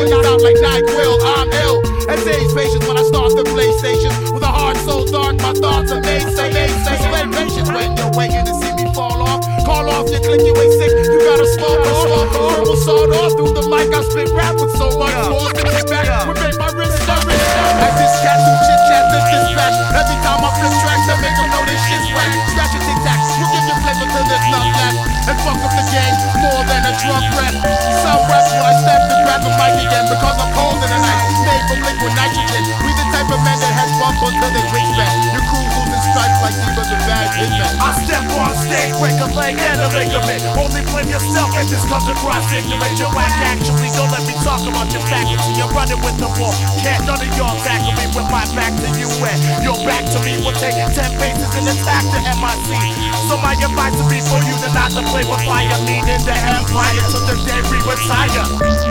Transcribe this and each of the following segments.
it out like NyQuil. I'm ill. As age patience when I start the PlayStation. With a heart so dark, my thoughts are made say. Display patience when you're waiting to see me fall off. Call off your click, you ain't sick. You gotta smoke off. Verbal sawed off through the mic. I spit rap with so much force to get back. We make my wrist start. Like this cat who chit chat this dispatch. Every time I flip tracks, I make them know this shit's whack. Scratch your tic tac, we'll give you flavor to this nut left. And fuck up the game more than a drug rap. Some rap when I step to grab the mic again because I'm cold in the night. Made from liquid nitrogen. We the type of men that has bump until they reach back. Your crew losing stripes like divas and bad hitmen. I step on stage, break a leg and a ligament. Only blame yourself if this comes across ignorant. You're whack actually, don't let me talk about your faculty. You're running with the ball. Can't none of y'all tackle me with my back to you and your back to me. We'll take 10 paces and attack the MIC. So my advice would be for you to not to play with fire. Meaning the empire till the day we retire.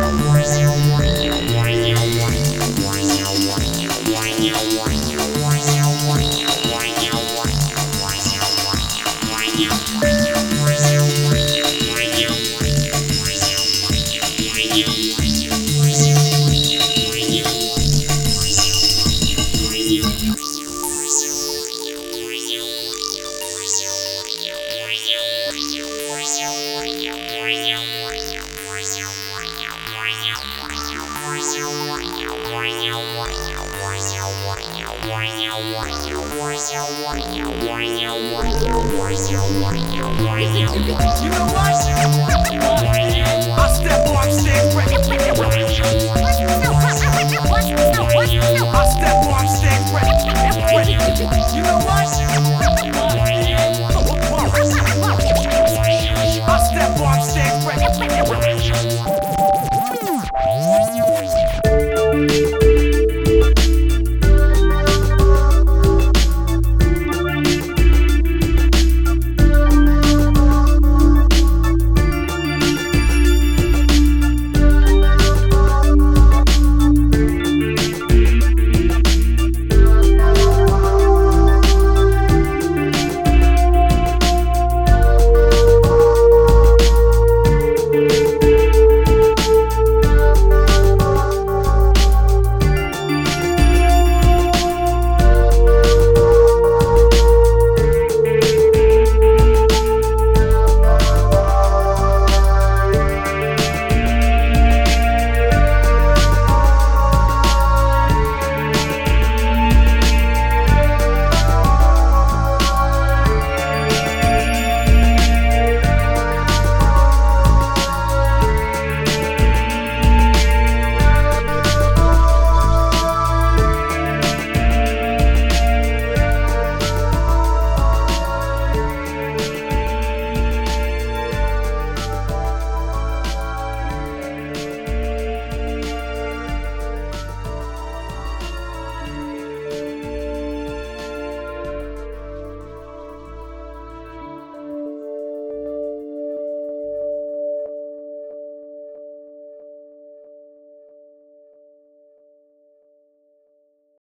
You know what? I step on stage, break a leg. I step on stage, break a leg. You know what?